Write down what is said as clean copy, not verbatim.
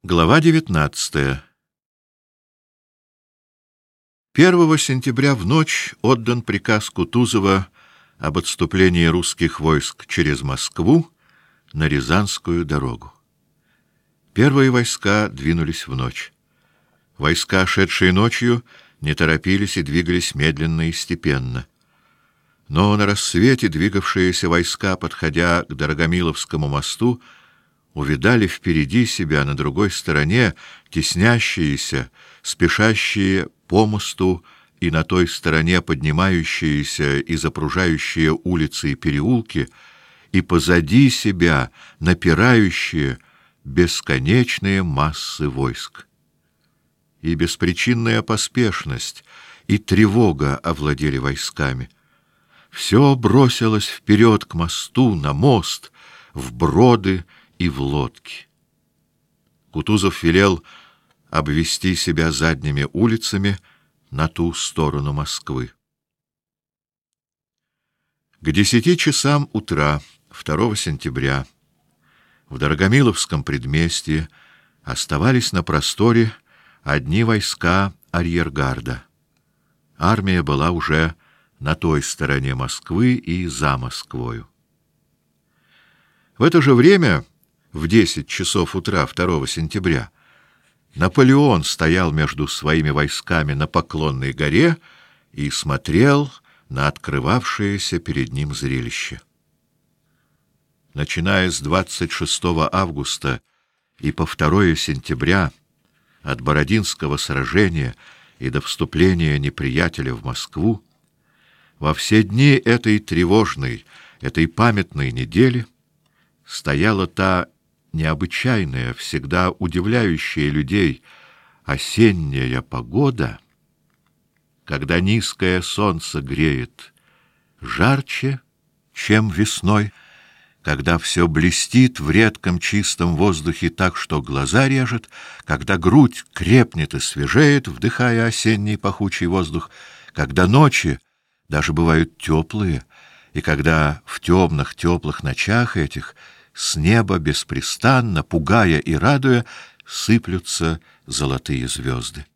Глава 19. 1 сентября в ночь отдан приказ Кутузова об отступлении русских войск через Москву на Рязанскую дорогу. Первые войска двинулись в ночь. Войска, шедшие ночью, не торопились и двигались медленно и степенно. Но на рассвете двигавшиеся войска, подходя к Дорогомиловскому мосту, увидали впереди себя на другой стороне теснящиеся, спешащие по мосту и на той стороне поднимающиеся и запружающие улицы и переулки, и позади себя напирающие бесконечные массы войск. И беспричинная поспешность, и тревога овладели войсками. Все бросилось вперед к мосту, на мост, в броды и в лодки. Кутузов велел обвести себя задними улицами на ту сторону Москвы. К 10 часам утра 2 сентября в Дорогомиловском предместье оставались на просторе одни войска арьергарда. Армия была уже на той стороне Москвы и за Москвою. В это же время, в 10 часов утра 2 сентября, Наполеон стоял между своими войсками на Поклонной горе и смотрел на открывавшееся перед ним зрелище. Начиная с 26 августа и по 2 сентября, от Бородинского сражения и до вступления неприятеля в Москву, во все дни этой тревожной, этой памятной недели стояла та необычайная, всегда удивляющая людей осенняя погода, когда низкое солнце греет жарче, чем весной, когда все блестит в редком чистом воздухе так, что глаза режет, когда грудь крепнет и свежеет, вдыхая осенний пахучий воздух, когда ночи даже бывают теплые, и когда в темных теплых ночах этих с неба беспрестанно, пугая и радуя, сыплются золотые звезды.